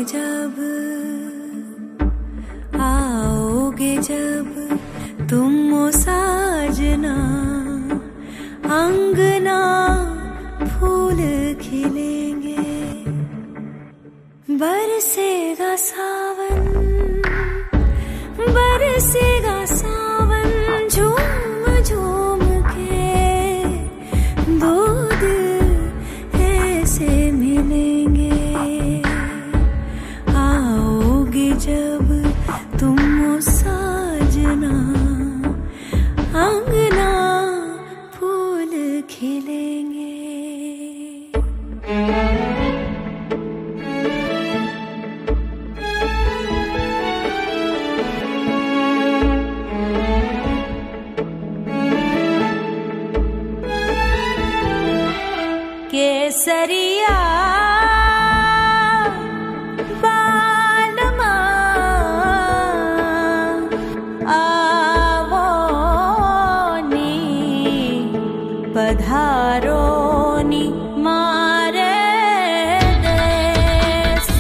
जब, आओगे जब तुम ओ साजना, अंगना फूल खिलेंगे, बरसेगा सावन, बरसेगा सावन, झूम झूम के दो दिल ऐसे मिलेंगे। आओगे जब तुम ओ साजना, अंगना फूल खिलेंगे। केसरिया बालमा आवो नी, पधारो नी मारे देश,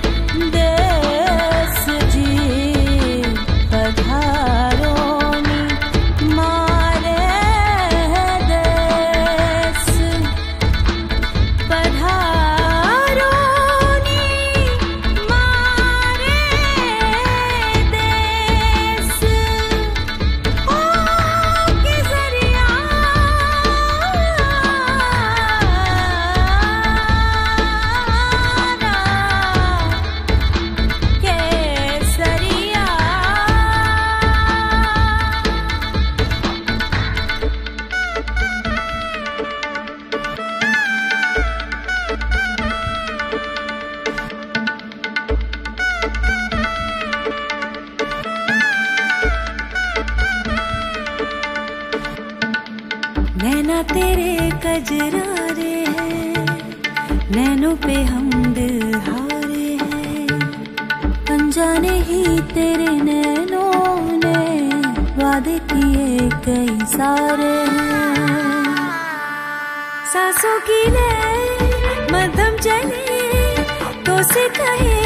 देश जी पधारो नी मारे देश, पधारो नी मारे देश। ओ केसरिया केसरिया। नैना तेरे कजरारे हैं, नैनों पे हम दिल हारे हैं, अनजाने ही तेरे नैनों ने वादे किए कई सारे हैं। सांसों की ले मध्यम चले तो से कहे